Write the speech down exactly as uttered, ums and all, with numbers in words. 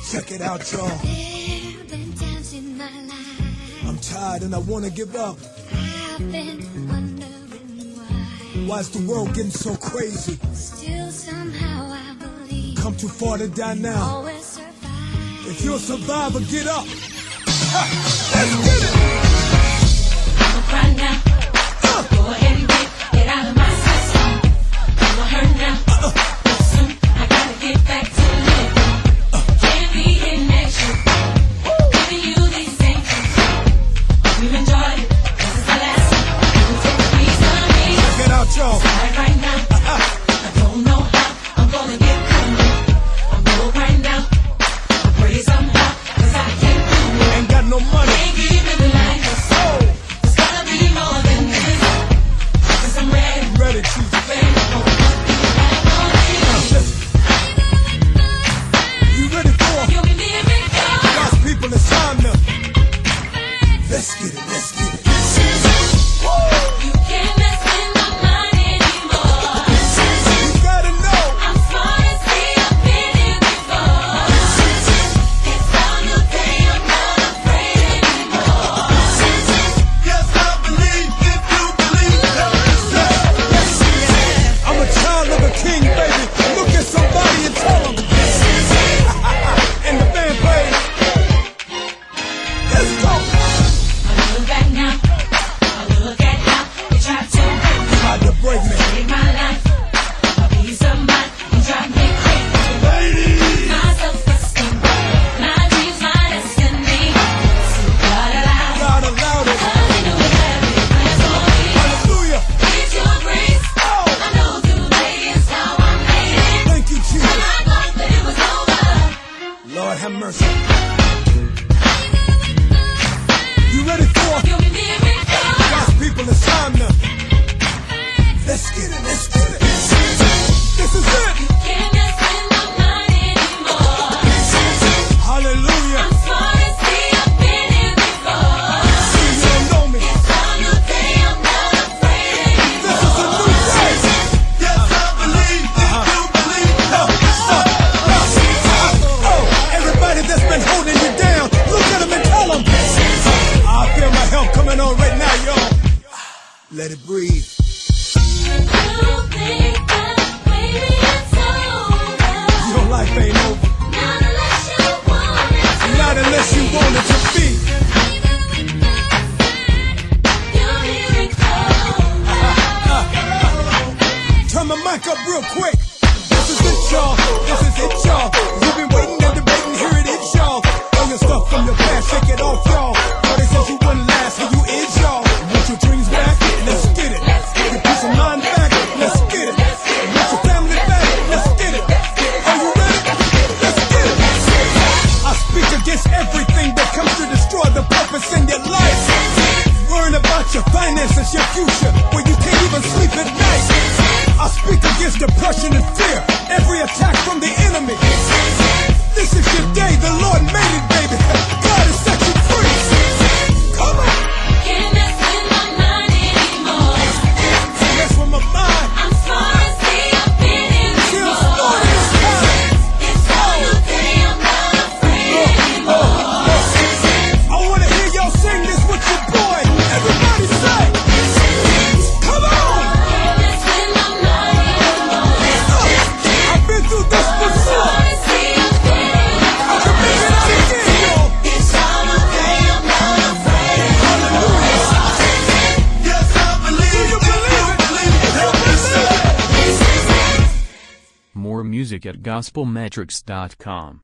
Check it out, y'all. There been times in my life I'm tired and I wanna give up. I've been wondering why. Why's the world getting so crazy? Still somehow I believe Come too far to die now. always survive. If you're a survivor, get up. Ha! Let's get it! Don't cry now. Uh, Go ahead and get, get out of my system. I'm gonna hurt now. Uh, but soon I gotta get back to living. Uh, Can't be hitting that shit. Giving you these things. We've enjoyed it. This is the last one. You take a piece of me. Check it out, y'all. Right, right now. Uh-uh. I don't know how I'm gonna get through it. I'm broke right now. I pray somehow, 'cause I can't do it. Ain't got no money. Can't keep living like this. Oh, It's gotta be more than this. 'Cause I'm ready. ready, Jesus. Ready for what you have on me. Listen. You ready for You'll be miracle. God's people? It's time to. Let's get it, let's get it. You can't mess with my mind anymore. You gotta know. I'm smart as see I've been here before. It's all you day, I'm not afraid anymore. Yes, I believe if you believe. I'm a child of a king, baby. Look at somebody and tell them. And the band plays. Let's go. I look back now. I look at how they try to break me. Tried to break me. Take my life. A piece of mind. You drive me crazy. Ladies. My self-esteem. My dreams, my destiny. So God allowed. God allowed it. I knew it had big plans for me. Hallelujah. It's your grace. Oh, I know today is how I made it. thank you, When Jesus. I thought that it was over. Lord have mercy. You ready for You'll be miracle. God's people? It's time to. Let's get it, let's get it. This is it. Can't mess with my mind anymore. Hallelujah. I'm smart as see I've been here before. You don't know me. It's all you day, I'm not afraid This anymore. is a new day. Yes, I believe if you believe. Uh, uh, uh, oh, everybody that's been holding you down, look at them and tell them. I feel my help coming on right now, y'all. Let it breathe. You think that maybe it's over. Your life ain't over. Not unless you want it to. Not unless you want it to be. You're miracle. Turn my mic up real quick. This is it, y'all. This is it, y'all. You've been waiting and debating. Here it is, y'all. All your stuff from the past, shake it off, y'all. All they said you wouldn't last, here you is, y'all. Want your dreams back? Let's get it. Your peace of mind back? Let's get it. Want your family back? Let's get it. Are you ready? Let's get it. I speak against everything that comes to destroy the purpose in your life. Worrying about your finances, your future, where you can't even sleep at night. I speak against depression and fear, every attack from the enemy. This is your day, the Lord made it, baby. God has set you free. Come on, Can't mess with my mind anymore. mess with my mind. I'm smart as see I've been here Feel before. smart this time. It's all you day, I'm not afraid anymore. I wanna hear y'all sing this with your boy. Everybody say, come on. Can't mess with my mind anymore. I've been through this before. Smart as see I've been here I can make it out again, y'all. It's all you day, I'm not afraid anymore. Yes, I believe. Do you believe it? Believe it. More music at gospel metrics dot com.